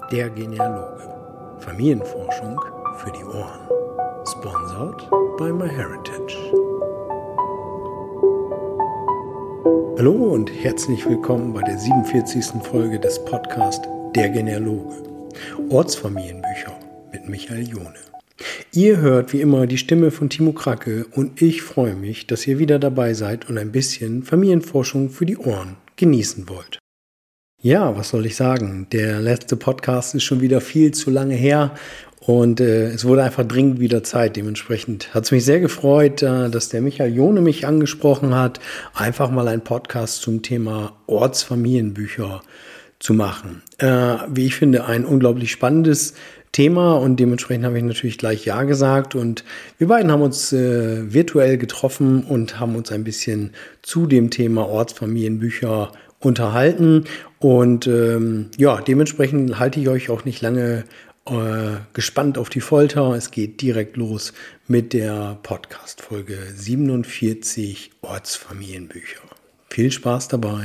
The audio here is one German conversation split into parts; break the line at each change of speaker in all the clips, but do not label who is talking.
Der Genealoge. Familienforschung für die Ohren. Sponsored by MyHeritage. Hallo und herzlich willkommen bei der 47. Folge des Podcasts Der Genealoge. Ortsfamilienbücher mit Michael Jone. Ihr hört wie immer die Stimme von Timo Kracke und ich freue mich, dass ihr wieder dabei seid und ein bisschen Familienforschung für die Ohren genießen wollt. Ja, was soll ich sagen? Der letzte Podcast ist schon wieder viel zu lange her und es wurde einfach dringend wieder Zeit. Dementsprechend hat es mich sehr gefreut, dass der Michael Jone mich angesprochen hat, einfach mal einen Podcast zum Thema Ortsfamilienbücher zu machen. Wie ich finde, ein unglaublich spannendes Thema und dementsprechend habe ich natürlich gleich Ja gesagt und wir beiden haben uns virtuell getroffen und haben uns ein bisschen zu dem Thema Ortsfamilienbücher unterhalten und dementsprechend halte ich euch auch nicht lange gespannt auf die Folter. Es geht direkt los mit der Podcast-Folge 47 Ortsfamilienbücher. Viel Spaß dabei!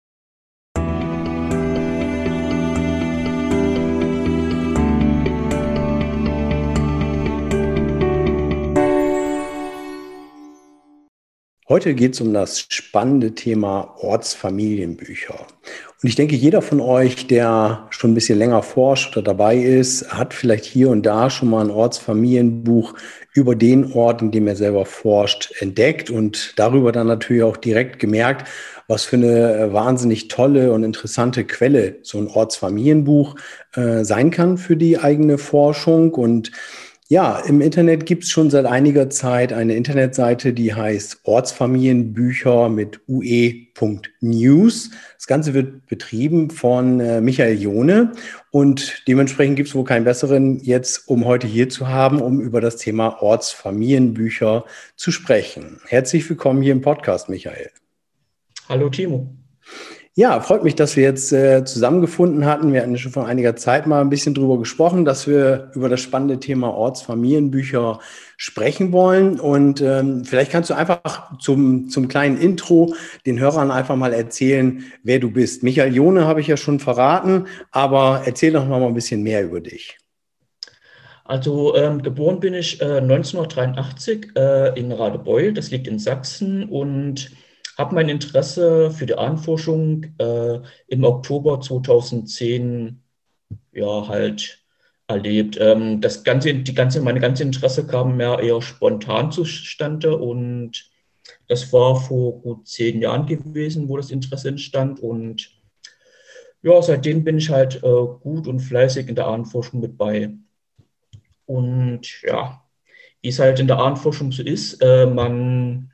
Heute geht es um das spannende Thema Ortsfamilienbücher. Und ich denke, jeder von euch, der schon ein bisschen länger forscht oder dabei ist, hat vielleicht hier und da schon mal ein Ortsfamilienbuch über den Ort, in dem er selber forscht, entdeckt und darüber dann natürlich auch direkt gemerkt, was für eine wahnsinnig tolle und interessante Quelle so ein Ortsfamilienbuch sein kann für die eigene Forschung. Und ja, im Internet gibt es schon seit einiger Zeit eine Internetseite, die heißt Ortsfamilienbücher mit ue.news. Das Ganze wird betrieben von Michael Jone und dementsprechend gibt es wohl keinen besseren jetzt, um heute hier zu haben, um über das Thema Ortsfamilienbücher zu sprechen. Herzlich willkommen hier im Podcast, Michael.
Hallo Timo.
Ja, freut mich, dass wir jetzt zusammengefunden hatten. Wir hatten schon vor einiger Zeit mal ein bisschen drüber gesprochen, dass wir über das spannende Thema Ortsfamilienbücher sprechen wollen. Und vielleicht kannst du einfach zum kleinen Intro den Hörern einfach mal erzählen, wer du bist. Michael Jone habe ich ja schon verraten, aber erzähl doch noch mal ein bisschen mehr über dich.
Also geboren bin ich 1983 in Radebeul, das liegt in Sachsen, und habe mein Interesse für die Ahnenforschung im Oktober 2010 halt erlebt. Meine ganze Interesse kam mir eher spontan zustande und das war vor gut 10 Jahren gewesen, wo das Interesse entstand. Und ja, seitdem bin ich halt gut und fleißig in der Ahnenforschung mit bei. Und ja, wie es halt in der Ahnenforschung so ist, man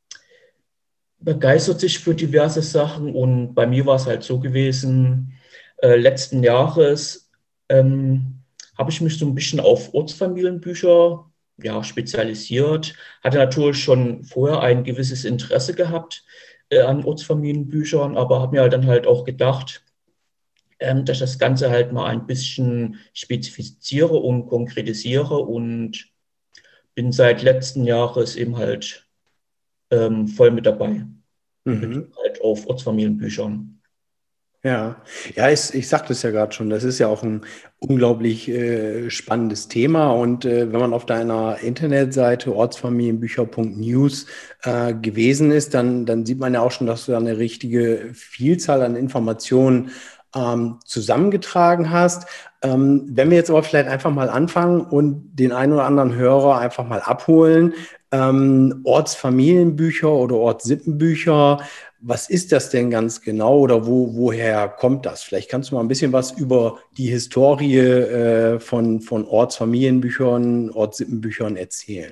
begeistert sich für diverse Sachen und bei mir war es halt so gewesen, letzten Jahres habe ich mich so ein bisschen auf Ortsfamilienbücher spezialisiert, hatte natürlich schon vorher ein gewisses Interesse gehabt an Ortsfamilienbüchern, aber habe mir halt dann halt auch gedacht, dass ich das Ganze halt mal ein bisschen spezifiziere und konkretisiere und bin seit letzten Jahres eben halt voll mit dabei.
Mhm.
Halt auf Ortsfamilienbüchern.
Ja, ich sagte es ja gerade schon, das ist ja auch ein unglaublich spannendes Thema und wenn man auf deiner Internetseite ortsfamilienbücher.news gewesen ist, dann sieht man ja auch schon, dass du da eine richtige Vielzahl an Informationen zusammengetragen hast. Wenn wir jetzt aber vielleicht einfach mal anfangen und den einen oder anderen Hörer einfach mal abholen, Ortsfamilienbücher oder Ortssippenbücher, was ist das denn ganz genau oder woher kommt das? Vielleicht kannst du mal ein bisschen was über die Historie von Ortsfamilienbüchern, Ortssippenbüchern erzählen.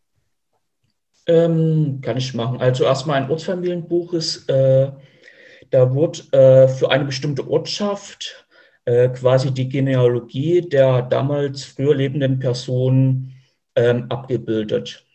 Kann ich machen. Also erstmal ein Ortsfamilienbuch ist, da wird für eine bestimmte Ortschaft quasi die Genealogie der damals früher lebenden Person abgebildet.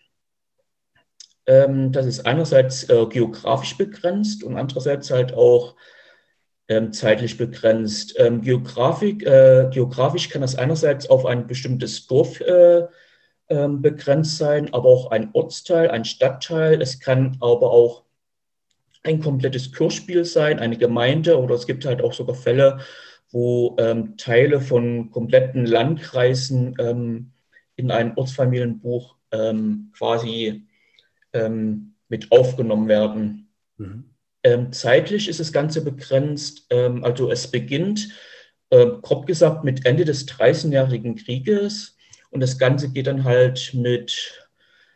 Das ist einerseits geografisch begrenzt und andererseits halt auch zeitlich begrenzt. Geografisch kann das einerseits auf ein bestimmtes Dorf begrenzt sein, aber auch ein Ortsteil, ein Stadtteil. Es kann aber auch ein komplettes Kirchspiel sein, eine Gemeinde, oder es gibt halt auch sogar Fälle, wo Teile von kompletten Landkreisen in ein Ortsfamilienbuch quasi mit aufgenommen werden.
Mhm.
Zeitlich ist das Ganze begrenzt, also es beginnt, grob gesagt, mit Ende des Dreißigjährigen Krieges und das Ganze geht dann halt mit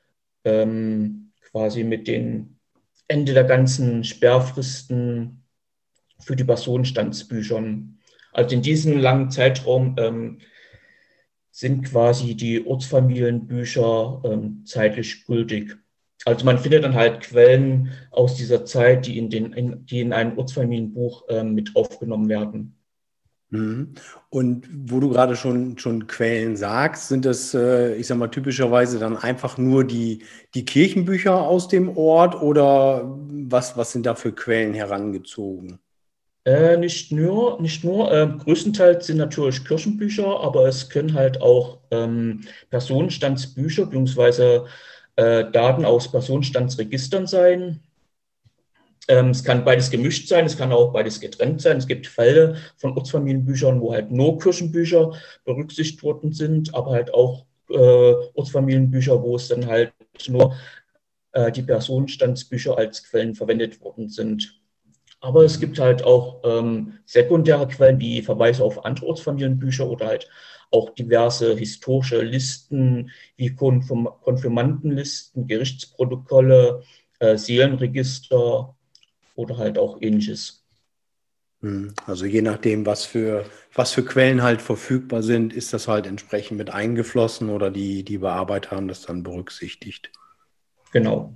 quasi mit dem Ende der ganzen Sperrfristen für die Personenstandsbüchern. Also in diesem langen Zeitraum sind quasi die Ortsfamilienbücher zeitlich gültig. Also man findet dann halt Quellen aus dieser Zeit, die in ein Ortsfamilienbuch mit aufgenommen werden.
Mhm. Und wo du gerade schon Quellen sagst, sind das, ich sag mal, typischerweise dann einfach nur die Kirchenbücher aus dem Ort oder was sind da für Quellen herangezogen?
Nicht nur, größtenteils sind natürlich Kirchenbücher, aber es können halt auch Personenstandsbücher bzw. Daten aus Personenstandsregistern sein. Es kann beides gemischt sein, es kann auch beides getrennt sein. Es gibt Fälle von Ortsfamilienbüchern, wo halt nur Kirchenbücher berücksichtigt worden sind, aber halt auch Ortsfamilienbücher, wo es dann halt nur die Personenstandsbücher als Quellen verwendet worden sind. Aber es gibt halt auch sekundäre Quellen wie Verweise auf andere Ortsfamilienbücher oder halt auch diverse historische Listen wie Konfirmandenlisten, Gerichtsprotokolle, Seelenregister oder halt auch ähnliches.
Also je nachdem, was für Quellen halt verfügbar sind, ist das halt entsprechend mit eingeflossen oder die Bearbeiter haben das dann berücksichtigt.
Genau.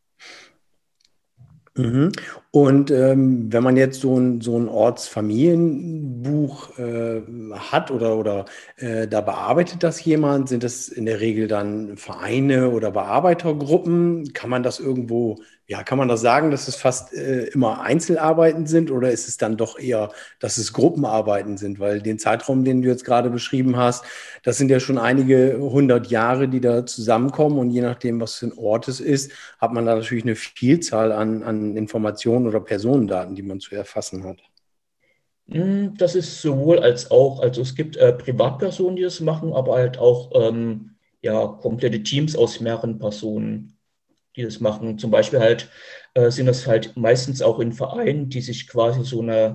Mhm. Und wenn man jetzt so ein Ortsfamilienbuch hat oder da bearbeitet das jemand, sind das in der Regel dann Vereine oder Bearbeitergruppen? Kann man das irgendwo, ja, kann man das sagen, dass es fast immer Einzelarbeiten sind oder ist es dann doch eher, dass es Gruppenarbeiten sind? Weil den Zeitraum, den du jetzt gerade beschrieben hast, das sind ja schon einige 100 Jahre, die da zusammenkommen und je nachdem, was für ein Ort es ist, hat man da natürlich eine Vielzahl an Informationen oder Personendaten, die man zu erfassen hat.
Das ist sowohl als auch. Also es gibt Privatpersonen, die das machen, aber halt auch ja, komplette Teams aus mehreren Personen, die das machen. Zum Beispiel halt sind das halt meistens auch in Vereinen, die sich quasi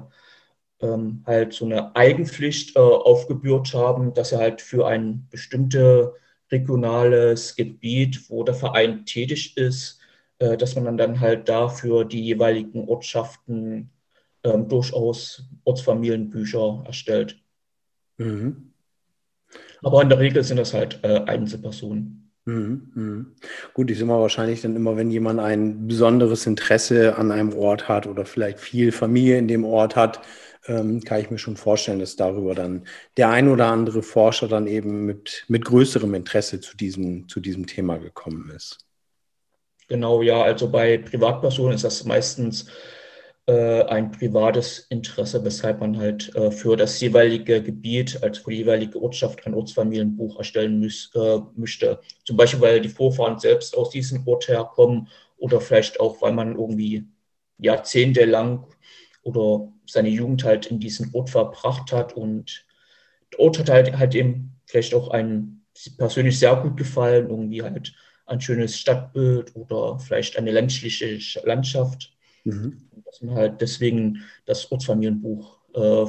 so eine Eigenpflicht aufgebürdet haben, dass sie halt für ein bestimmtes regionales Gebiet, wo der Verein tätig ist, dass man dann halt dafür die jeweiligen Ortschaften durchaus Ortsfamilienbücher erstellt.
Mhm.
Aber in der Regel sind das halt Einzelpersonen.
Mhm. Mhm. Gut, ich sage mal wahrscheinlich dann immer, wenn jemand ein besonderes Interesse an einem Ort hat oder vielleicht viel Familie in dem Ort hat, kann ich mir schon vorstellen, dass darüber dann der ein oder andere Forscher dann eben mit größerem Interesse zu diesem Thema gekommen ist.
Genau, ja, also bei Privatpersonen ist das meistens ein privates Interesse, weshalb man halt für das jeweilige Gebiet, also für die jeweilige Ortschaft ein Ortsfamilienbuch erstellen möchte. Zum Beispiel, weil die Vorfahren selbst aus diesem Ort herkommen oder vielleicht auch, weil man irgendwie jahrzehntelang oder seine Jugend halt in diesem Ort verbracht hat und der Ort hat halt eben vielleicht auch einen persönlich sehr gut gefallen, irgendwie halt ein schönes Stadtbild oder vielleicht eine ländliche Landschaft,
Mhm.
dass man halt deswegen das Ortsfamilienbuch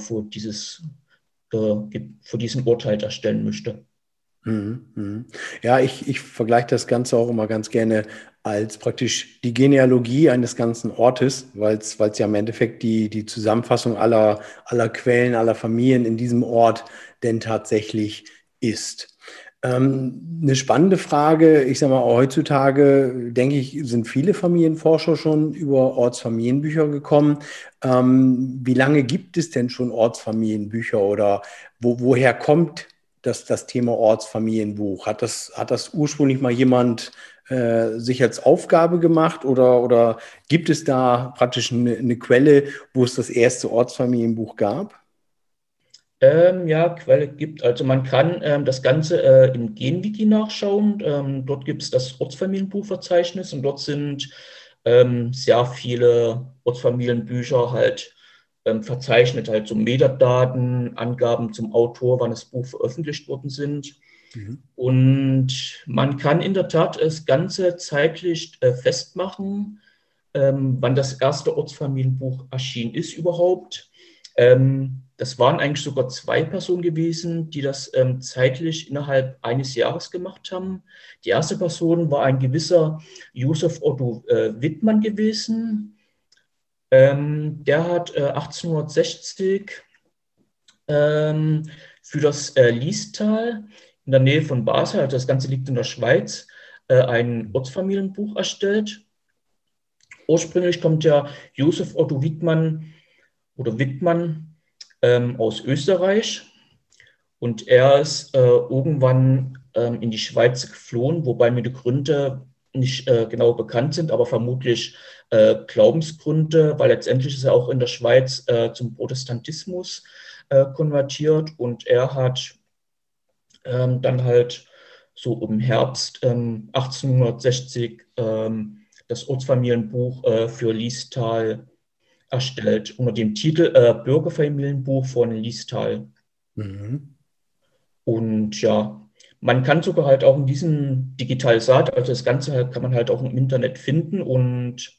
für diesen Ort halt erstellen möchte.
Mhm, mhm. Ja, ich vergleiche das Ganze auch immer ganz gerne als praktisch die Genealogie eines ganzen Ortes, weil es ja im Endeffekt die Zusammenfassung aller Quellen, aller Familien in diesem Ort denn tatsächlich ist. Eine spannende Frage, ich sage mal, heutzutage, denke ich, sind viele Familienforscher schon über Ortsfamilienbücher gekommen. Wie lange gibt es denn schon Ortsfamilienbücher oder woher kommt das Thema Ortsfamilienbuch? Hat das ursprünglich mal jemand sich als Aufgabe gemacht oder gibt es da praktisch eine Quelle, wo es das erste Ortsfamilienbuch gab?
Ja, Quelle gibt. Also man kann das Ganze im Genwiki nachschauen. Dort gibt es das Ortsfamilienbuchverzeichnis und dort sind sehr viele Ortsfamilienbücher halt verzeichnet, halt so Metadaten, Angaben zum Autor, wann das Buch veröffentlicht worden sind.
Mhm.
Und man kann in der Tat das Ganze zeitlich festmachen, wann das erste Ortsfamilienbuch erschienen ist überhaupt. Das waren eigentlich sogar 2 Personen gewesen, die das zeitlich innerhalb eines Jahres gemacht haben. Die erste Person war ein gewisser Josef Otto Wittmann gewesen. Der hat 1860 für das Liestal in der Nähe von Basel, also das Ganze liegt in der Schweiz, ein Ortsfamilienbuch erstellt. Ursprünglich kommt ja Josef Otto Wittmann oder Wittmann aus Österreich und er ist irgendwann in die Schweiz geflohen, wobei mir die Gründe nicht genau bekannt sind, aber vermutlich Glaubensgründe, weil letztendlich ist er auch in der Schweiz zum Protestantismus konvertiert und er hat dann halt so im Herbst 1860 das Ortsfamilienbuch für Liestal erstellt, unter dem Titel Bürgerfamilienbuch von Liestal.
Mhm.
Und ja, man kann sogar halt auch in diesem Digitalisat, also das Ganze halt, kann man halt auch im Internet finden und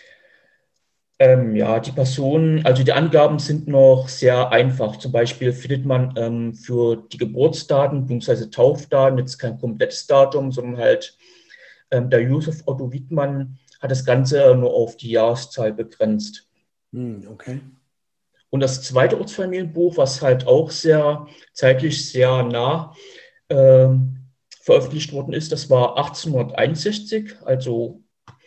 ja, die Personen, also die Angaben sind noch sehr einfach. Zum Beispiel findet man für die Geburtsdaten bzw. Taufdaten jetzt kein komplettes Datum, sondern halt der Josef Otto Wittmann hat das Ganze nur auf die Jahreszahl begrenzt.
Okay.
Und das zweite Ortsfamilienbuch, was halt auch sehr zeitlich sehr nah veröffentlicht worden ist, das war 1861, also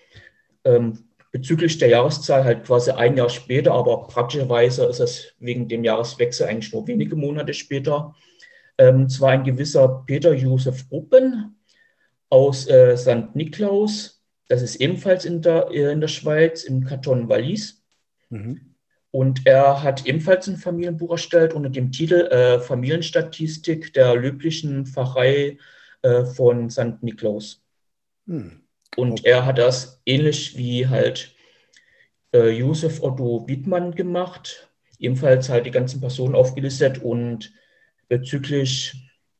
bezüglich der Jahreszahl halt quasi ein Jahr später, aber praktischerweise ist es wegen dem Jahreswechsel eigentlich nur wenige Monate später. Es war ein gewisser Peter Josef Ruppen aus St. Niklaus, das ist ebenfalls in der Schweiz, im Kanton Wallis.
Mhm.
Und er hat ebenfalls ein Familienbuch erstellt unter dem Titel Familienstatistik der löblichen Pfarrei von St. Niklaus. Und
Okay.
er hat das ähnlich wie halt Josef Otto Wittmann gemacht, ebenfalls halt die ganzen Personen aufgelistet und bezüglich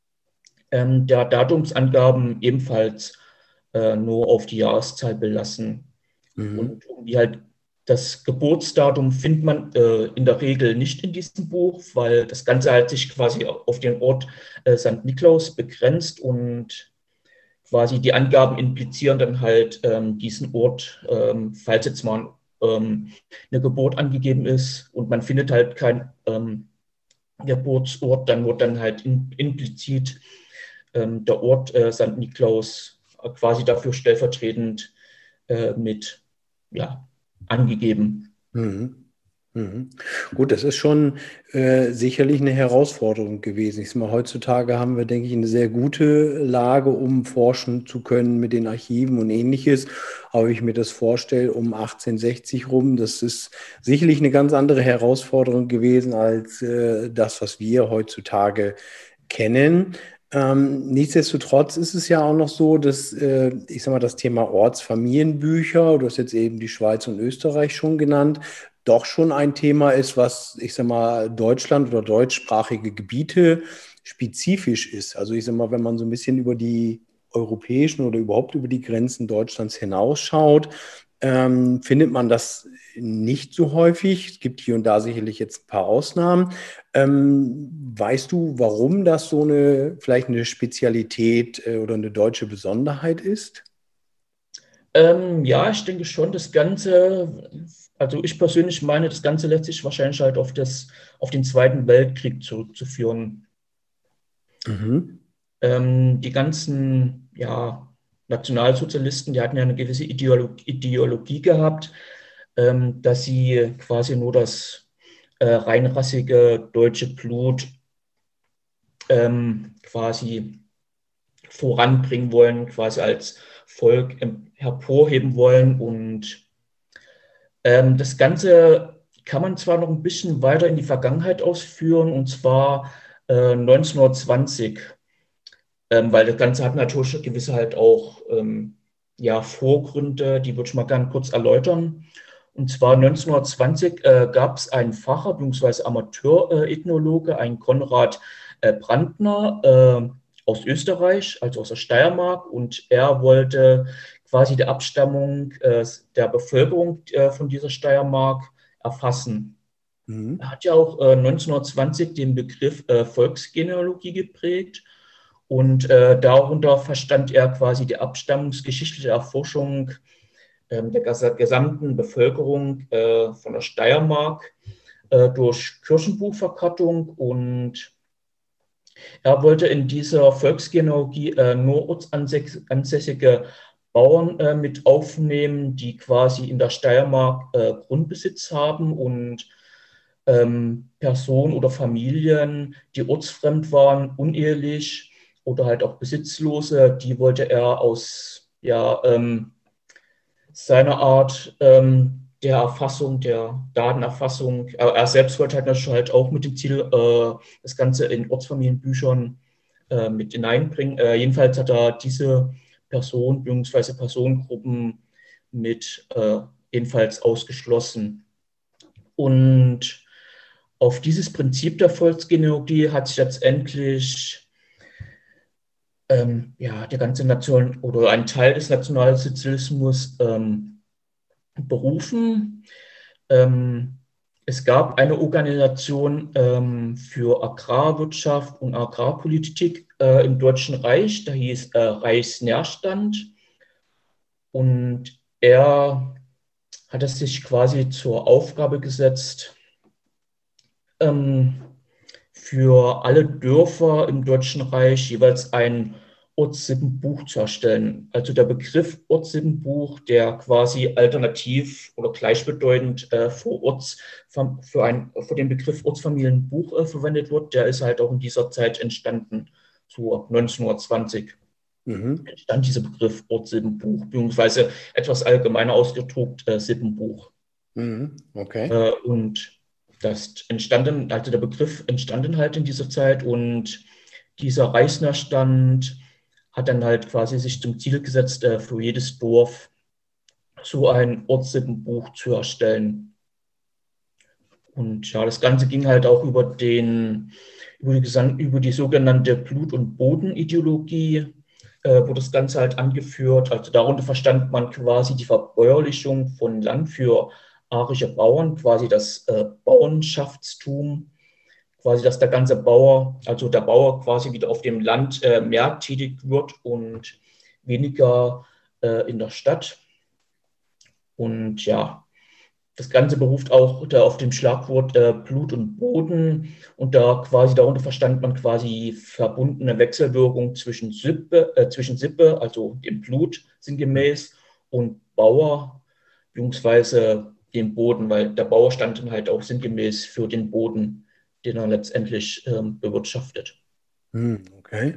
der Datumsangaben ebenfalls nur auf die Jahreszahl belassen.
Mhm.
Und wie halt das Geburtsdatum findet man in der Regel nicht in diesem Buch, weil das Ganze halt sich quasi auf den Ort St. Niklaus begrenzt und quasi die Angaben implizieren dann halt diesen Ort, falls jetzt mal eine Geburt angegeben ist und man findet halt keinen Geburtsort, dann wird dann halt implizit der Ort St. Niklaus quasi dafür stellvertretend mit ja, angegeben.
Mhm. Mhm. Gut, das ist schon sicherlich eine Herausforderung gewesen. Ich sag mal, heutzutage haben wir, denke ich, eine sehr gute Lage, um forschen zu können mit den Archiven und ähnliches. Aber wenn ich mir das vorstelle, um 1860 rum, das ist sicherlich eine ganz andere Herausforderung gewesen als das, was wir heutzutage kennen. Nichtsdestotrotz ist es ja auch noch so, dass, ich sag mal, das Thema Ortsfamilienbücher, du hast jetzt eben die Schweiz und Österreich schon genannt, doch schon ein Thema ist, was, ich sag mal, Deutschland oder deutschsprachige Gebiete spezifisch ist. Also ich sag mal, wenn man so ein bisschen über die europäischen oder überhaupt über die Grenzen Deutschlands hinausschaut, findet man das nicht so häufig. Es gibt hier und da sicherlich jetzt ein paar Ausnahmen. Weißt du, warum das so eine, vielleicht eine Spezialität oder eine deutsche Besonderheit ist?
Ja, ich denke schon, das Ganze, also ich persönlich meine, das Ganze lässt sich wahrscheinlich halt auf den Zweiten Weltkrieg zurückzuführen.
Mhm.
Die ganzen, ja, Nationalsozialisten, die hatten ja eine gewisse Ideologie gehabt, dass sie quasi nur das reinrassige deutsche Blut quasi voranbringen wollen, quasi als Volk hervorheben wollen. Und das Ganze kann man zwar noch ein bisschen weiter in die Vergangenheit ausführen, und zwar 1920, weil das Ganze hat natürlich gewisse halt auch ja, Vorgründe, die würde ich mal gerne kurz erläutern. Und zwar 1920 gab es einen Pfarrer bzw. Amateurethnologe, einen Konrad Brandner aus Österreich, also aus der Steiermark. Und er wollte quasi die Abstammung der Bevölkerung von dieser Steiermark erfassen. Er hat ja auch 1920 den Begriff Volksgenealogie geprägt. Und darunter verstand er quasi die abstammungsgeschichtliche Erforschung der gesamten Bevölkerung von der Steiermark durch Kirchenbuchverkattung. Und er wollte in dieser Volksgenealogie nur ortsansässige Bauern mit aufnehmen, die quasi in der Steiermark Grundbesitz haben, und Personen oder Familien, die ortsfremd waren, unehelich oder halt auch Besitzlose, die wollte er aus seiner Art der Erfassung, der Datenerfassung. Er selbst wollte halt auch mit dem Ziel, das Ganze in Ortsfamilienbüchern mit hineinbringen. Jedenfalls hat er diese Person bzw. Personengruppen mit ebenfalls ausgeschlossen. Und auf dieses Prinzip der Volksgenealogie hat sich letztendlich der ganze Nation oder ein Teil des Nationalsozialismus berufen. Es gab eine Organisation für Agrarwirtschaft und Agrarpolitik im Deutschen Reich, da hieß Reichsnährstand. Und er hat es sich quasi zur Aufgabe gesetzt, für alle Dörfer im Deutschen Reich jeweils ein Ortssippenbuch zu erstellen. Also der Begriff Ortssippenbuch, der quasi alternativ oder gleichbedeutend für den Begriff Ortsfamilienbuch verwendet wird, der ist halt auch in dieser Zeit entstanden, so ab 1920. Entstand dieser Begriff Ortssippenbuch, beziehungsweise etwas allgemeiner ausgedruckt Sippenbuch.
Okay.
Und der Begriff entstanden halt in dieser Zeit, und dieser Reichsnährstand hat dann halt quasi sich zum Ziel gesetzt, für jedes Dorf so ein Ortssippenbuch zu erstellen. Und ja, das Ganze ging halt auch über die sogenannte Blut- und Bodenideologie, wurde das Ganze halt angeführt. Also darunter verstand man quasi die Verbäuerlichung von Land für arische Bauern, quasi das Bauernschaftstum, quasi, dass der ganze Bauer, also der Bauer quasi wieder auf dem Land mehr tätig wird und weniger in der Stadt. Und ja, das Ganze beruft auch da auf dem Schlagwort Blut und Boden, und da quasi darunter verstand man quasi verbundene Wechselwirkung zwischen Sippe, also dem Blut sinngemäß, und Bauer, beziehungsweise dem Boden, weil der Bauer stand dann halt auch sinngemäß für den Boden, den er letztendlich bewirtschaftet.
Okay.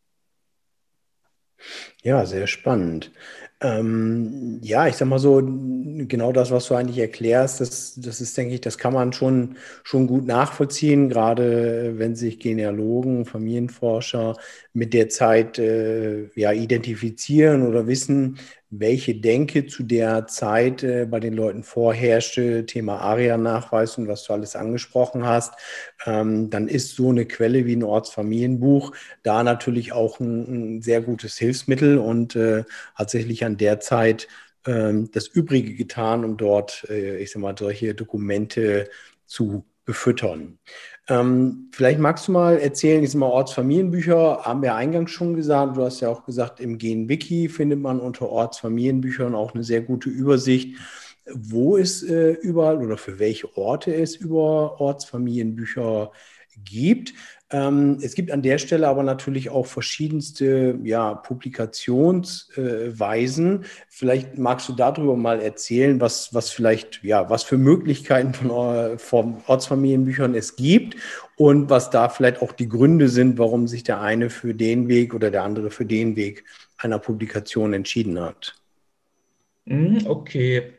Ja, sehr spannend. Ja, ich sag mal so, genau das, was du eigentlich erklärst, das ist, denke ich, das kann man schon gut nachvollziehen, gerade wenn sich Genealogen, Familienforscher mit der Zeit ja, identifizieren oder wissen, welche Denke zu der Zeit bei den Leuten vorherrschte, Thema Aria-Nachweis und was du alles angesprochen hast, dann ist so eine Quelle wie ein Ortsfamilienbuch da natürlich auch ein sehr gutes Hilfsmittel und hat sicherlich an der Zeit das Übrige getan, um dort, ich sag mal, solche Dokumente zu befüttern. Vielleicht magst du mal erzählen, ich sag mal, Ortsfamilienbücher haben wir eingangs schon gesagt. Du hast ja auch gesagt, im Gen-Wiki findet man unter Ortsfamilienbüchern auch eine sehr gute Übersicht, wo es überall oder für welche Orte es über Ortsfamilienbücher gibt. Es gibt an der Stelle aber natürlich auch verschiedenste ja, Publikationsweisen. Vielleicht magst du darüber mal erzählen, was vielleicht, ja, was für Möglichkeiten von Ortsfamilienbüchern es gibt und was da vielleicht auch die Gründe sind, warum sich der eine für den Weg oder der andere für den Weg einer Publikation entschieden hat.
Okay.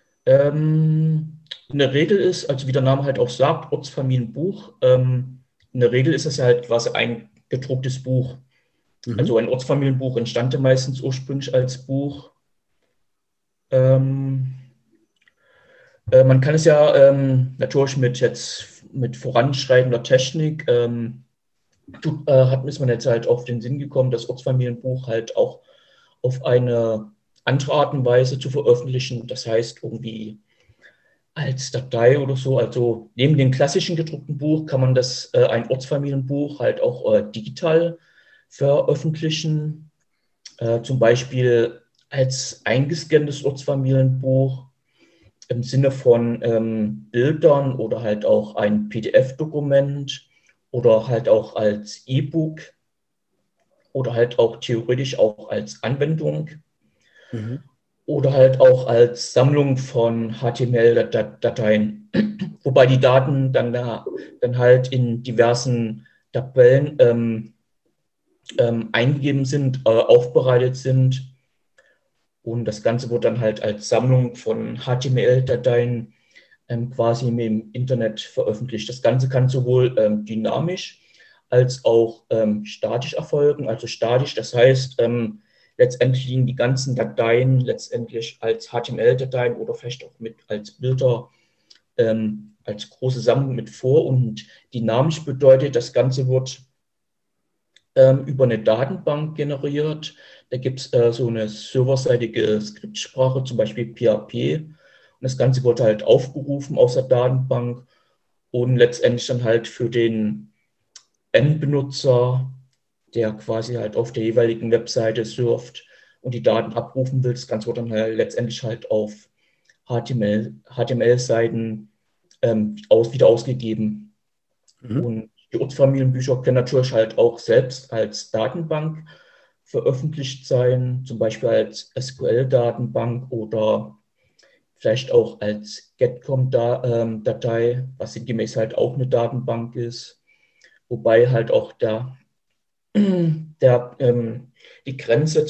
In der Regel ist, also wie der Name halt auch sagt, Ortsfamilienbuch, in der Regel ist es ja halt quasi ein gedrucktes Buch. Also ein Ortsfamilienbuch entstand ja meistens ursprünglich als Buch. Ähm, Man kann es ja natürlich mit voranschreitender Technik, ist man jetzt halt auf den Sinn gekommen, das Ortsfamilienbuch halt auch auf eine andere Art und Weise zu veröffentlichen. Das heißt, irgendwie als Datei oder so. Also neben dem klassischen gedruckten Buch kann man ein Ortsfamilienbuch halt auch digital veröffentlichen. Zum Beispiel als eingescanntes Ortsfamilienbuch im Sinne von Bildern oder halt auch ein PDF-Dokument oder halt auch als E-Book oder halt auch theoretisch auch als Anwendung
Mhm.
oder halt auch als Sammlung von HTML-Dateien, wobei die Daten dann halt in diversen Tabellen eingegeben sind, aufbereitet sind. Und das Ganze wird dann halt als Sammlung von HTML-Dateien quasi im Internet veröffentlicht. Das Ganze kann sowohl dynamisch als auch statisch erfolgen. Also statisch, das heißt, letztendlich liegen die ganzen Dateien letztendlich als HTML-Dateien oder vielleicht auch mit als Bilder als große Sammlung mit vor. Und dynamisch bedeutet, das Ganze wird über eine Datenbank generiert. Da gibt es so eine serverseitige Skriptsprache, zum Beispiel PHP. Und das Ganze wird halt aufgerufen aus der Datenbank und letztendlich dann halt für den Endbenutzer, der quasi halt auf der jeweiligen Webseite surft und die Daten abrufen will, das Ganze wird dann halt letztendlich halt auf HTML-Seiten wieder ausgegeben.
Mhm.
Und die Ortsfamilienbücher können natürlich halt auch selbst als Datenbank veröffentlicht sein, zum Beispiel als SQL-Datenbank oder vielleicht auch als Getcom-Datei, was sinngemäß halt auch eine Datenbank ist, wobei halt auch der, die Grenze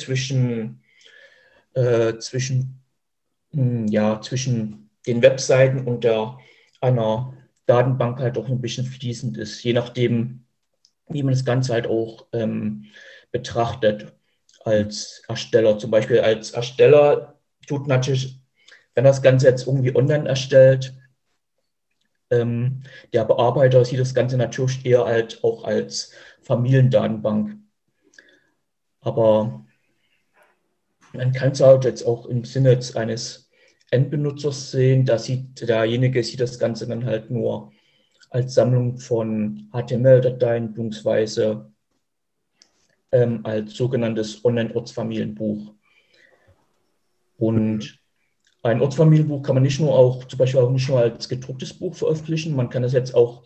zwischen zwischen den Webseiten und einer Datenbank halt auch ein bisschen fließend ist, je nachdem, wie man das Ganze halt auch betrachtet als Ersteller. Zum Beispiel als Ersteller tut natürlich, wenn das Ganze jetzt irgendwie online erstellt, der Bearbeiter sieht das Ganze natürlich eher halt auch als Familiendatenbank. Aber man kann es halt jetzt auch im Sinne jetzt eines Endbenutzers sehen, derjenige sieht das Ganze dann halt nur als Sammlung von HTML-Dateien beziehungsweise als sogenanntes Online-Ortsfamilienbuch.
Mhm.
Und ein Ortsfamilienbuch kann man nicht nur auch, zum Beispiel auch nicht nur als gedrucktes Buch veröffentlichen, man kann das jetzt auch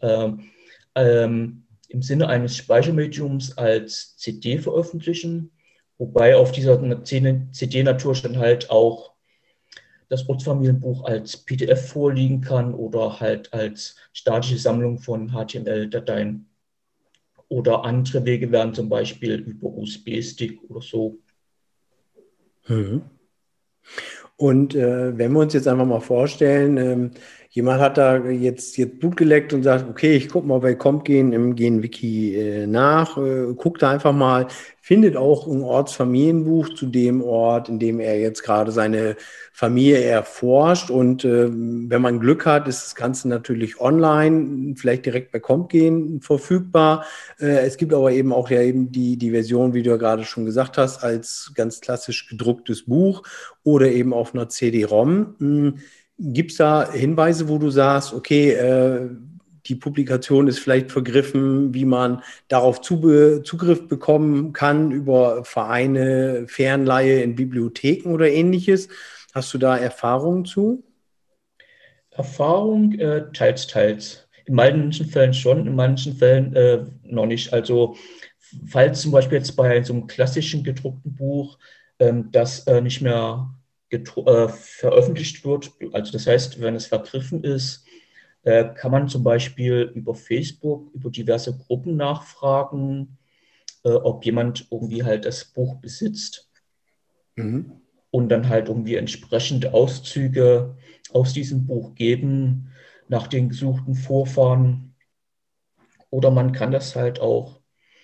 im Sinne eines Speichermediums als CD veröffentlichen, wobei auf dieser CD natürlich dann halt auch das Ortsfamilienbuch als PDF vorliegen kann oder halt als statische Sammlung von HTML-Dateien. Oder andere Wege wären zum Beispiel über USB-Stick oder so.
Mhm. Und wenn wir uns jetzt einfach mal vorstellen, jemand hat da jetzt Blut geleckt und sagt, okay, ich gucke mal bei Comp-Gen im Gen-Wiki nach, guckt da einfach mal, findet auch ein Ortsfamilienbuch zu dem Ort, in dem er jetzt gerade seine Familie erforscht. Und wenn man Glück hat, ist das Ganze natürlich online, vielleicht direkt bei Comp-Gen verfügbar. Es gibt aber eben auch ja eben die Version, wie du ja gerade schon gesagt hast, als ganz klassisch gedrucktes Buch oder eben auf einer CD-ROM. Gibt es da Hinweise, wo du sagst, okay, die Publikation ist vielleicht vergriffen, wie man darauf Zugriff bekommen kann über Vereine, Fernleihe in Bibliotheken oder ähnliches? Hast du da Erfahrungen zu?
Erfahrung teils, teils. In manchen Fällen schon, in manchen Fällen noch nicht. Also falls zum Beispiel jetzt bei so einem klassischen gedruckten Buch das nicht mehr veröffentlicht wird, also das heißt, wenn es vergriffen ist, kann man zum Beispiel über Facebook, über diverse Gruppen nachfragen, ob jemand irgendwie halt das Buch besitzt
Mhm.
und dann halt irgendwie entsprechende Auszüge aus diesem Buch geben nach den gesuchten Vorfahren. Oder man kann das halt auch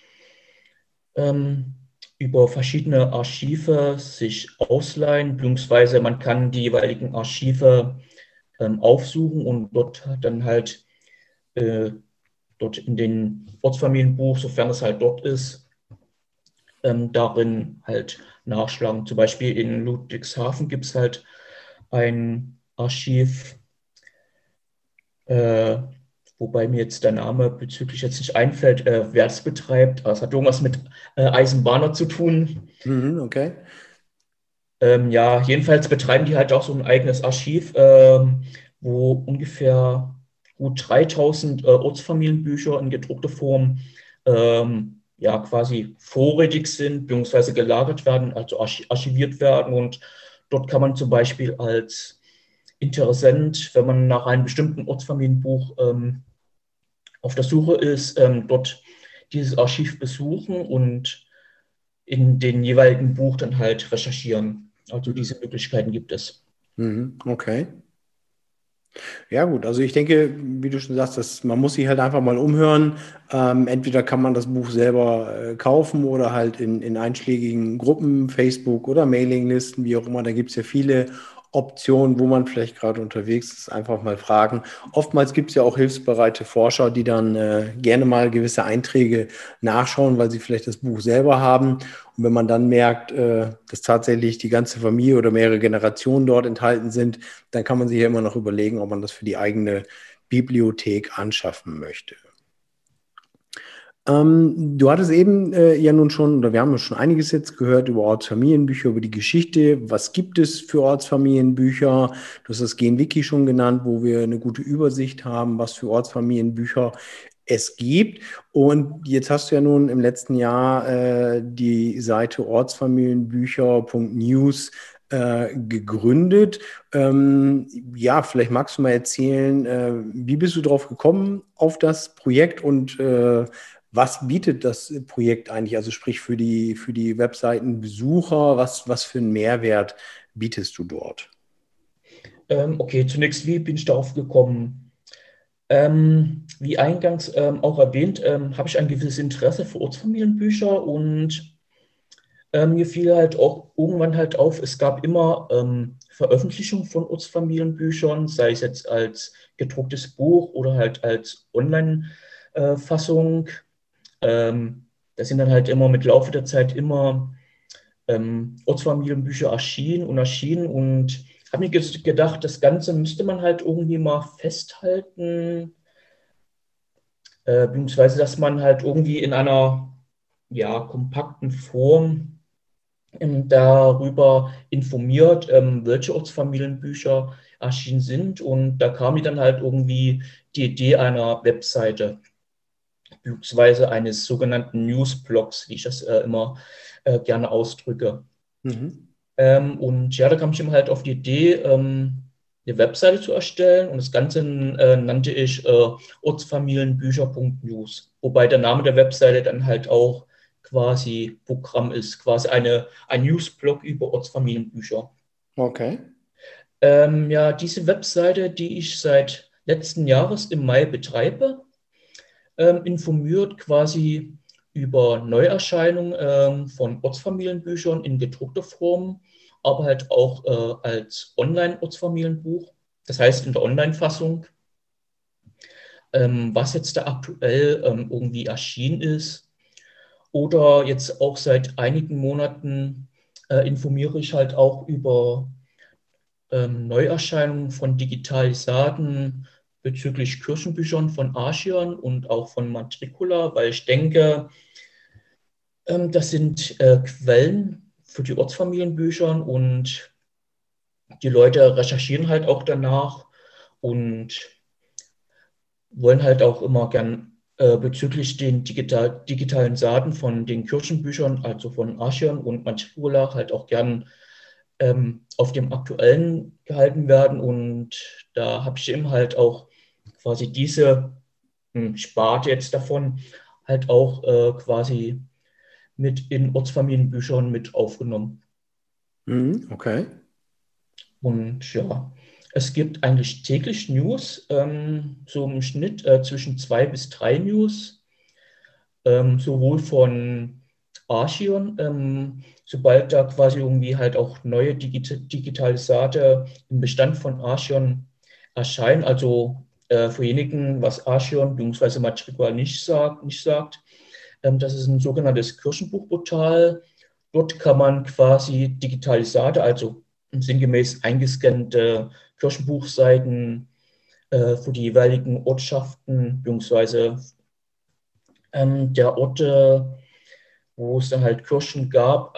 ähm, über verschiedene Archive sich ausleihen, beziehungsweise man kann die jeweiligen Archive aufsuchen und dort dann halt dort in den Ortsfamilienbuch, sofern es halt dort ist, darin halt nachschlagen. Zum Beispiel in Ludwigshafen gibt es halt ein Archiv, äh, wobei mir jetzt der Name bezüglich jetzt nicht einfällt, wer es betreibt. Aber es hat irgendwas mit Eisenbahner zu tun.
Mhm, okay.
Ja, jedenfalls betreiben die halt auch so ein eigenes Archiv, wo ungefähr gut 3000 Ortsfamilienbücher in gedruckter Form ja quasi vorrätig sind, beziehungsweise gelagert werden, also archiviert werden. Und dort kann man zum Beispiel als Interessent, wenn man nach einem bestimmten Ortsfamilienbuch auf der Suche ist, dort dieses Archiv besuchen und in den jeweiligen Buch dann halt recherchieren. Also
Mhm.
diese Möglichkeiten gibt es.
Mhm, okay. Ja gut, also ich denke, wie du schon sagst, man muss sich halt einfach mal umhören. Entweder kann man das Buch selber kaufen oder halt in einschlägigen Gruppen, Facebook oder Mailinglisten, wie auch immer. Da gibt es ja viele Optionen, wo man vielleicht gerade unterwegs ist, einfach mal fragen. Oftmals gibt es ja auch hilfsbereite Forscher, die dann gerne mal gewisse Einträge nachschauen, weil sie vielleicht das Buch selber haben. Und wenn man dann merkt, dass tatsächlich die ganze Familie oder mehrere Generationen dort enthalten sind, dann kann man sich ja immer noch überlegen, ob man das für die eigene Bibliothek anschaffen möchte. Du hattest eben ja nun schon, oder wir haben ja schon einiges jetzt gehört über Ortsfamilienbücher, über die Geschichte. Was gibt es für Ortsfamilienbücher? Du hast das GenWiki schon genannt, wo wir eine gute Übersicht haben, was für Ortsfamilienbücher es gibt. Und jetzt hast du ja nun im letzten Jahr die Seite ortsfamilienbücher.news gegründet. Ja, vielleicht magst du mal erzählen, wie bist du drauf gekommen auf das Projekt und was bietet das Projekt eigentlich? Also sprich für die Webseitenbesucher, was für einen Mehrwert bietest du dort?
Okay, zunächst, wie bin ich darauf gekommen? Wie eingangs auch erwähnt, habe ich ein gewisses Interesse für Ortsfamilienbücher und mir fiel halt auch irgendwann halt auf, es gab immer Veröffentlichungen von Ortsfamilienbüchern, sei es jetzt als gedrucktes Buch oder halt als Online-Fassung. Da sind dann halt immer mit Laufe der Zeit immer Ortsfamilienbücher erschienen und habe mir gedacht, das Ganze müsste man halt irgendwie mal festhalten, beziehungsweise dass man halt irgendwie in einer ja, kompakten Form darüber informiert, welche Ortsfamilienbücher erschienen sind. Und da kam mir dann halt irgendwie die Idee einer Webseite, beziehungsweise eines sogenannten Newsblogs, wie ich das immer gerne ausdrücke.
Mhm.
Und ja, da kam ich ihm halt auf die Idee, eine Webseite zu erstellen und das Ganze nannte ich ortsfamilienbücher.news, wobei der Name der Webseite dann halt auch quasi Programm ist, quasi ein Newsblog über Ortsfamilienbücher.
Okay.
Ja, diese Webseite, die ich seit letzten Jahres im Mai betreibe, informiert quasi über Neuerscheinungen von Ortsfamilienbüchern in gedruckter Form, aber halt auch als Online-Ortsfamilienbuch, das heißt in der Online-Fassung, was jetzt da aktuell irgendwie erschienen ist. Oder jetzt auch seit einigen Monaten informiere ich halt auch über Neuerscheinungen von Digitalisaten bezüglich Kirchenbüchern von Archion und auch von Matricula, weil ich denke, das sind Quellen für die Ortsfamilienbüchern und die Leute recherchieren halt auch danach und wollen halt auch immer gern bezüglich den digitalen Saaten von den Kirchenbüchern, also von Archion und Matricula, halt auch gern auf dem Aktuellen gehalten werden. Und da habe ich eben halt auch quasi diese Sparte jetzt davon halt auch quasi mit in Ortsfamilienbüchern mit aufgenommen.
Mhm. Okay.
Und ja, es gibt eigentlich täglich News, so im Schnitt zwischen 2 bis 3 News, sowohl von Archion, sobald da quasi irgendwie halt auch neue Digitalisate im Bestand von Archion erscheinen. Also für diejenigen, was Archion bzw. Matrixual nicht sagt, das ist ein sogenanntes Kirchenbuchportal. Dort kann man quasi Digitalisate, also sinngemäß eingescannte Kirchenbuchseiten für die jeweiligen Ortschaften bzw. Der Orte, wo es dann halt Kirchen gab,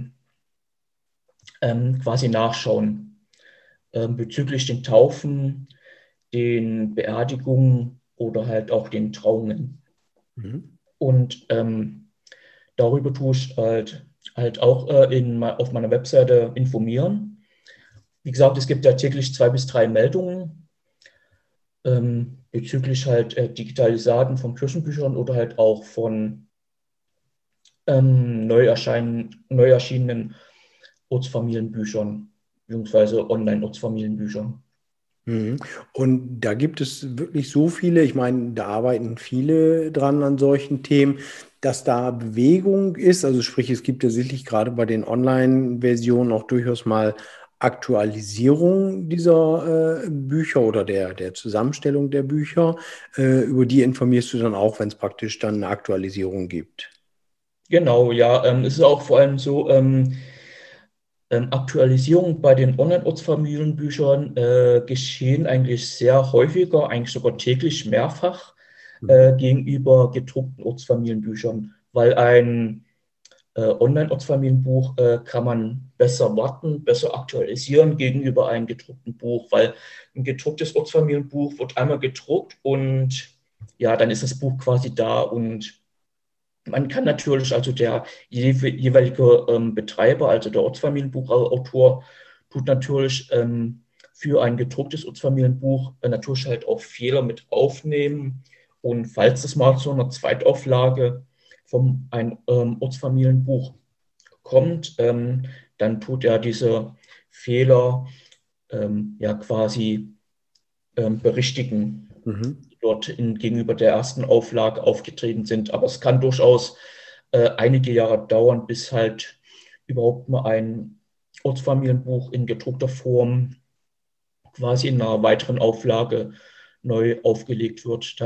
quasi nachschauen. Bezüglich den Taufen, den Beerdigungen oder halt auch den Trauungen.
Mhm.
Und darüber tue ich halt auch auf meiner Webseite informieren. Wie gesagt, es gibt ja täglich 2 bis 3 Meldungen bezüglich halt Digitalisaten von Kirchenbüchern oder halt auch von neu erschienenen Ortsfamilienbüchern beziehungsweise Online-Ortsfamilienbüchern.
Mhm. Und da gibt es wirklich so viele, ich meine, da arbeiten viele dran an solchen Themen, dass da Bewegung ist. Also sprich, es gibt ja sicherlich gerade bei den Online-Versionen auch durchaus mal Aktualisierung dieser Bücher oder der Zusammenstellung der Bücher. Über die informierst du dann auch, wenn es praktisch dann eine Aktualisierung gibt.
Genau, ja, es ist auch vor allem so, Aktualisierungen bei den Online-Ortsfamilienbüchern geschehen eigentlich sehr häufiger, eigentlich sogar täglich mehrfach
Mhm.
gegenüber gedruckten Ortsfamilienbüchern, weil ein Online-Ortsfamilienbuch kann man besser warten, besser aktualisieren gegenüber einem gedruckten Buch, weil ein gedrucktes Ortsfamilienbuch wird einmal gedruckt und ja, dann ist das Buch quasi da und man kann natürlich, also der jeweilige Betreiber, also der Ortsfamilienbuchautor, tut natürlich für ein gedrucktes Ortsfamilienbuch natürlich halt auch Fehler mit aufnehmen. Und falls es mal zu einer Zweitauflage von einem Ortsfamilienbuch kommt, dann tut er diese Fehler ja quasi berichtigen,
Mhm.
die dort gegenüber der ersten Auflage aufgetreten sind. Aber es kann durchaus einige Jahre dauern, bis halt überhaupt mal ein Ortsfamilienbuch in gedruckter Form quasi in einer weiteren Auflage neu aufgelegt wird.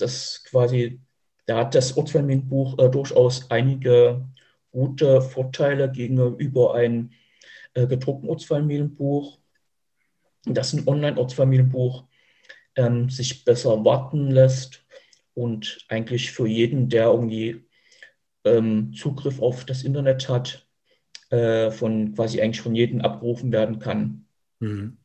Da hat das Ortsfamilienbuch durchaus einige gute Vorteile gegenüber einem gedruckten Ortsfamilienbuch. Das ist ein Online-Ortsfamilienbuch sich besser warten lässt und eigentlich für jeden, der irgendwie Zugriff auf das Internet hat, eigentlich von jedem abgerufen werden kann.
Mhm.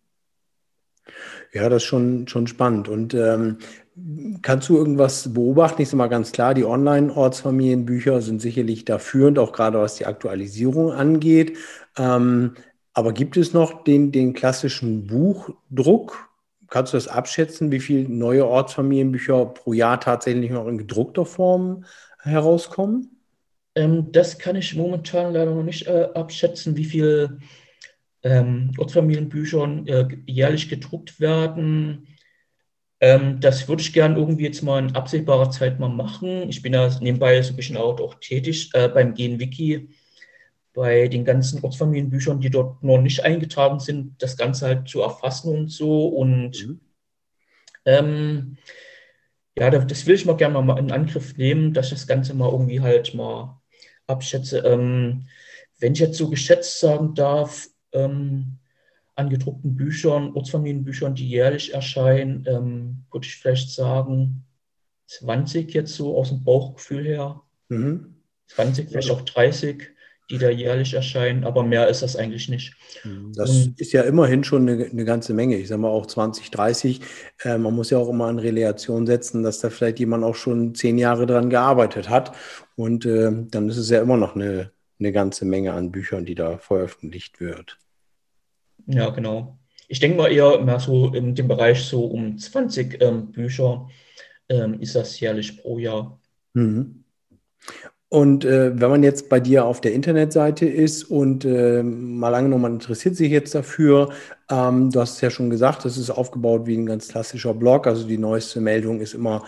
Ja, das ist schon spannend. Und kannst du irgendwas beobachten? Ich sage mal ganz klar, die Online-Ortsfamilienbücher sind sicherlich da führend, auch gerade was die Aktualisierung angeht. Ähm, aber gibt es noch den klassischen Buchdruck? Kannst du das abschätzen, wie viele neue Ortsfamilienbücher pro Jahr tatsächlich noch in gedruckter Form herauskommen?
Das kann ich momentan leider noch nicht abschätzen, wie viel Ortsfamilienbücher jährlich gedruckt werden. Das würde ich gerne irgendwie jetzt mal in absehbarer Zeit mal machen. Ich bin ja nebenbei so ein bisschen auch tätig beim GenWiki, bei den ganzen Ortsfamilienbüchern, die dort noch nicht eingetragen sind, das Ganze halt zu erfassen und so. Und
Mhm.
ähm, ja, das will ich mal gerne mal in Angriff nehmen, dass ich das Ganze mal irgendwie halt mal abschätze. Wenn ich jetzt so geschätzt sagen darf, an gedruckten Büchern, Ortsfamilienbüchern, die jährlich erscheinen, würde ich vielleicht sagen 20 jetzt so aus dem Bauchgefühl her.
Mhm.
20,
Ja,
vielleicht auch 30, die da jährlich erscheinen, aber mehr ist das eigentlich nicht.
das
Und
ist ja immerhin schon eine ganze Menge. Ich sage mal auch 20, 30. Man muss ja auch immer in Relation setzen, dass da vielleicht jemand auch schon 10 Jahre dran gearbeitet hat. Und dann ist es ja immer noch eine ganze Menge an Büchern, die da veröffentlicht wird.
ja, genau. Ich denke mal eher mehr so in dem Bereich so um 20 Bücher ist das jährlich pro Jahr.
Mhm. Und wenn man jetzt bei dir auf der Internetseite ist und mal angenommen, man interessiert sich jetzt dafür, du hast es ja schon gesagt, das ist aufgebaut wie ein ganz klassischer Blog, also die neueste Meldung ist immer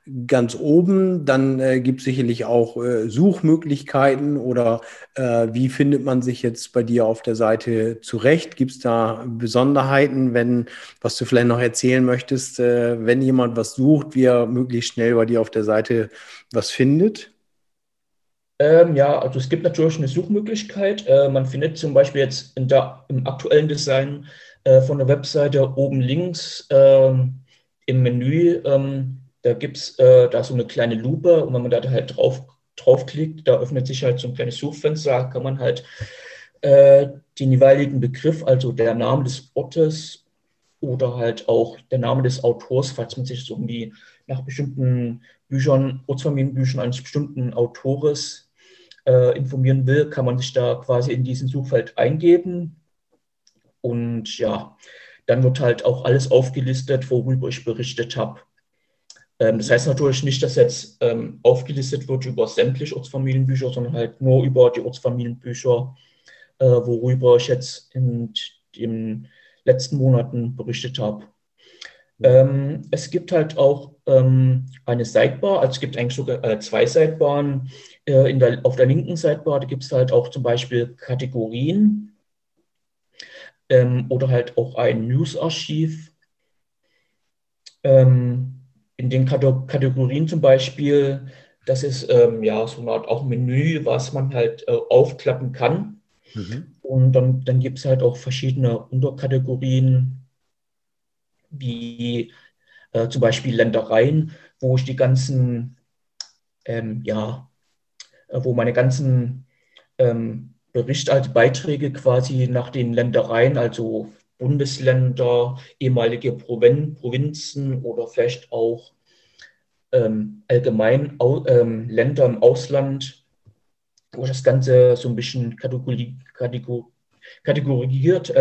ganz oben. Dann gibt es sicherlich auch Suchmöglichkeiten oder wie findet man sich jetzt bei dir auf der Seite zurecht? Gibt es da Besonderheiten, was du vielleicht noch erzählen möchtest, wenn jemand was sucht, wie er möglichst schnell bei dir auf der Seite was findet?
Ja, also es gibt natürlich eine Suchmöglichkeit. Man findet zum Beispiel jetzt im aktuellen Design von der Webseite oben links im Menü, da gibt es da so eine kleine Lupe und wenn man da halt draufklickt, da öffnet sich halt so ein kleines Suchfenster, da kann man halt den jeweiligen Begriff, also der Name des Ortes oder halt auch der Name des Autors, falls man sich so irgendwie nach bestimmten Büchern, Ortsfamilienbüchern eines bestimmten Autores informieren will, kann man sich da quasi in diesen Suchfeld eingeben. Und ja, dann wird halt auch alles aufgelistet, worüber ich berichtet habe. Das heißt natürlich nicht, dass jetzt aufgelistet wird über sämtliche Ortsfamilienbücher, sondern halt nur über die Ortsfamilienbücher, worüber ich jetzt in den letzten Monaten berichtet habe. Es gibt halt auch eine Sidebar, also es gibt eigentlich sogar zwei Sidebaren. Auf der linken Sidebar gibt es halt auch zum Beispiel Kategorien oder halt auch ein News-Archiv. In den Kategorien zum Beispiel, das ist ja so eine Art auch Menü, was man halt aufklappen kann.
Mhm.
Und dann gibt es halt auch verschiedene Unterkategorien, wie zum Beispiel Ländereien, wo ich die ganzen, ja, wo meine ganzen Berichte, also Beiträge quasi nach den Ländereien, also Bundesländer, ehemalige Provinzen oder vielleicht auch allgemein Länder im Ausland, wo ich das Ganze so ein bisschen kategorisiert,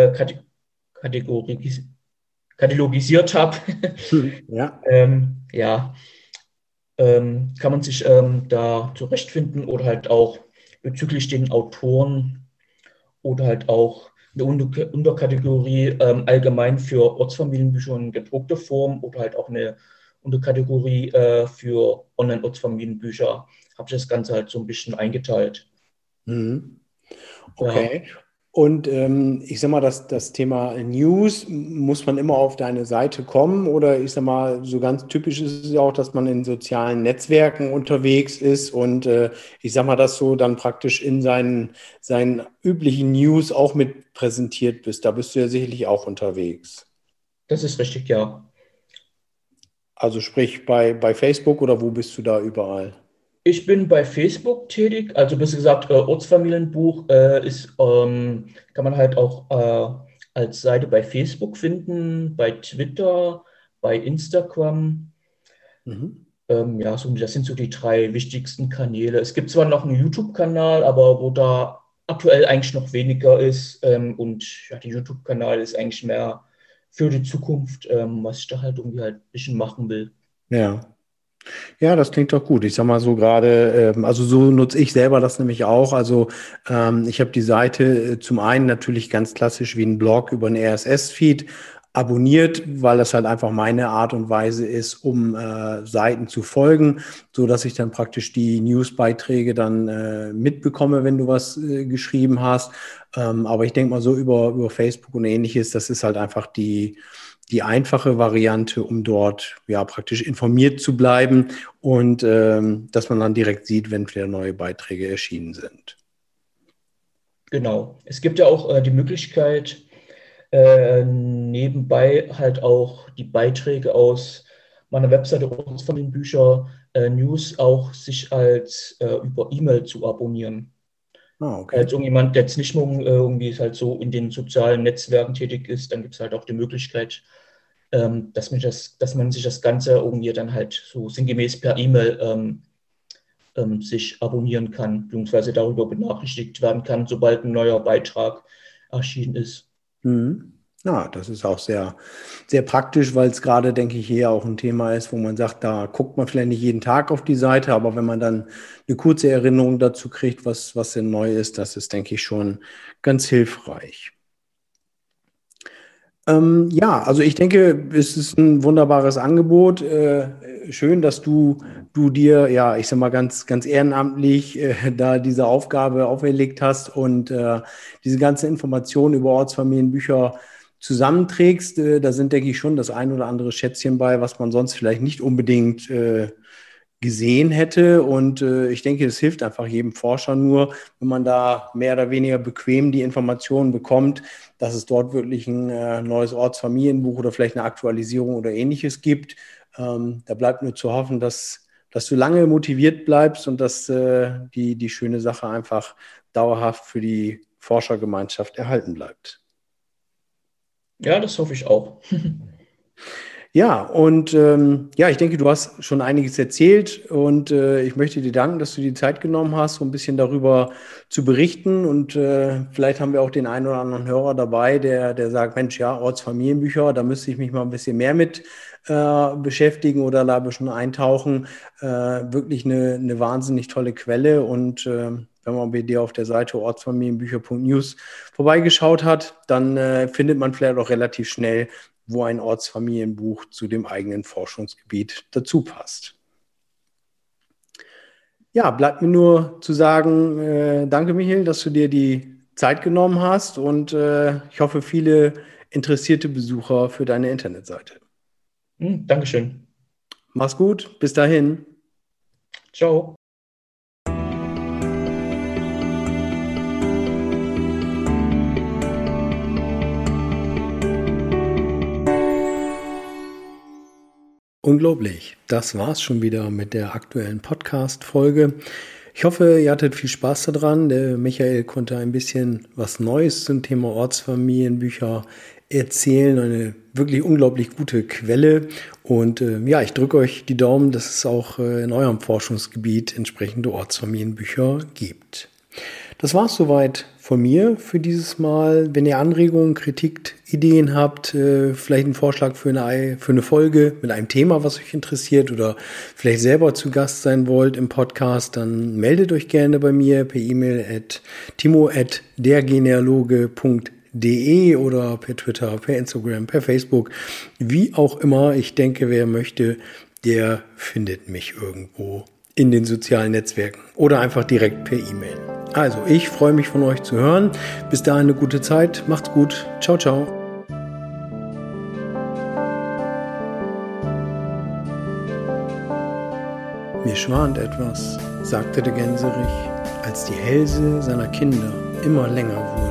katalogisiert habe.
Ja.
Ja, kann man sich da zurechtfinden oder halt auch bezüglich den Autoren oder halt auch eine Unterkategorie allgemein für Ortsfamilienbücher in gedruckter Form oder halt auch eine Unterkategorie für Online-Ortsfamilienbücher. Habe ich das Ganze halt so ein bisschen eingeteilt.
Mhm.
Ja,
Okay. Und ich sag mal, das Thema News, muss man immer auf deine Seite kommen? Oder ich sag mal, so ganz typisch ist es ja auch, dass man in sozialen Netzwerken unterwegs ist und ich sag mal, dass so dann praktisch in seinen üblichen News auch mit präsentiert bist. Da bist du ja sicherlich auch unterwegs.
das ist richtig, ja.
Also sprich bei Facebook oder wo bist du da überall?
Ich bin bei Facebook tätig, also besser gesagt, Ortsfamilienbuch kann man halt auch als Seite bei Facebook finden, bei Twitter, bei Instagram.
Mhm.
Ja, das sind so die drei wichtigsten Kanäle. Es gibt zwar noch einen YouTube-Kanal, aber wo da aktuell eigentlich noch weniger ist. Und ja, der YouTube-Kanal ist eigentlich mehr für die Zukunft, was ich da halt irgendwie halt ein bisschen machen will.
Ja. Ja, das klingt doch gut. Ich sag mal so gerade, also so nutze ich selber das nämlich auch. Also ich habe die Seite zum einen natürlich ganz klassisch wie ein Blog über einen RSS-Feed abonniert, weil das halt einfach meine Art und Weise ist, um Seiten zu folgen, so dass ich dann praktisch die Newsbeiträge dann mitbekomme, wenn du was geschrieben hast. Aber ich denke mal so über Facebook und ähnliches, das ist halt einfach die einfache Variante, um dort ja praktisch informiert zu bleiben und dass man dann direkt sieht, wenn wieder neue Beiträge erschienen sind.
Genau. Es gibt ja auch die Möglichkeit, nebenbei halt auch die Beiträge aus meiner Webseite und von den Büchern News auch sich als über E-Mail zu abonnieren.
Ah, okay.
Als irgendjemand, der jetzt nicht nur irgendwie halt so in den sozialen Netzwerken tätig ist, dann gibt es halt auch die Möglichkeit, dass man sich das Ganze irgendwie dann halt so sinngemäß per E-Mail sich abonnieren kann, beziehungsweise darüber benachrichtigt werden kann, sobald ein neuer Beitrag erschienen ist.
Mhm. Ja, das ist auch sehr, sehr praktisch, weil es gerade, denke ich, hier auch ein Thema ist, wo man sagt, da guckt man vielleicht nicht jeden Tag auf die Seite, aber wenn man dann eine kurze Erinnerung dazu kriegt, was denn neu ist, das ist, denke ich, schon ganz hilfreich. Ja, also ich denke, es ist ein wunderbares Angebot. Schön, dass du dir, ja, ich sag mal ganz ehrenamtlich da diese Aufgabe auferlegt hast und diese ganze Information über Ortsfamilienbücher zusammenträgst. Da sind, denke ich, schon das ein oder andere Schätzchen bei, was man sonst vielleicht nicht unbedingt gesehen hätte. Und ich denke, es hilft einfach jedem Forscher nur, wenn man da mehr oder weniger bequem die Informationen bekommt, dass es dort wirklich ein neues Ortsfamilienbuch oder vielleicht eine Aktualisierung oder ähnliches gibt. Da bleibt nur zu hoffen, dass du lange motiviert bleibst und dass die schöne Sache einfach dauerhaft für die Forschergemeinschaft erhalten bleibt.
Ja, das hoffe ich auch.
Ja, und ja, ich denke, du hast schon einiges erzählt und ich möchte dir danken, dass du die Zeit genommen hast, so ein bisschen darüber zu berichten. Und vielleicht haben wir auch den einen oder anderen Hörer dabei, der sagt, Mensch, ja, Ortsfamilienbücher, da müsste ich mich mal ein bisschen mehr mit beschäftigen oder da ein bisschen eintauchen. Wirklich eine wahnsinnig tolle Quelle. Und wenn man bei dir auf der Seite ortsfamilienbücher.news vorbeigeschaut hat, dann findet man vielleicht auch relativ schnell, wo ein Ortsfamilienbuch zu dem eigenen Forschungsgebiet dazu passt. Ja, bleibt mir nur zu sagen, danke Michael, dass du dir die Zeit genommen hast und ich hoffe, viele interessierte Besucher für deine Internetseite.
Dankeschön.
Mach's gut, bis dahin.
Ciao.
Unglaublich, das war's schon wieder mit der aktuellen Podcast-Folge. Ich hoffe, ihr hattet viel Spaß daran. Der Michael konnte ein bisschen was Neues zum Thema Ortsfamilienbücher erzählen. Eine wirklich unglaublich gute Quelle. Und ja, ich drücke euch die Daumen, dass es auch in eurem Forschungsgebiet entsprechende Ortsfamilienbücher gibt. Das war's soweit von mir für dieses Mal. Wenn ihr Anregungen, Kritik, Ideen habt, vielleicht einen Vorschlag für eine Folge mit einem Thema, was euch interessiert oder vielleicht selber zu Gast sein wollt im Podcast, dann meldet euch gerne bei mir per E-Mail at timo@dergenealoge.de oder per Twitter, per Instagram, per Facebook, wie auch immer. Ich denke, wer möchte, der findet mich irgendwo in den sozialen Netzwerken oder einfach direkt per E-Mail. Also, ich freue mich von euch zu hören. Bis dahin eine gute Zeit. Macht's gut. Ciao, ciao. Mir schwant etwas, sagte der Gänserich, als die Hälse seiner Kinder immer länger wurden.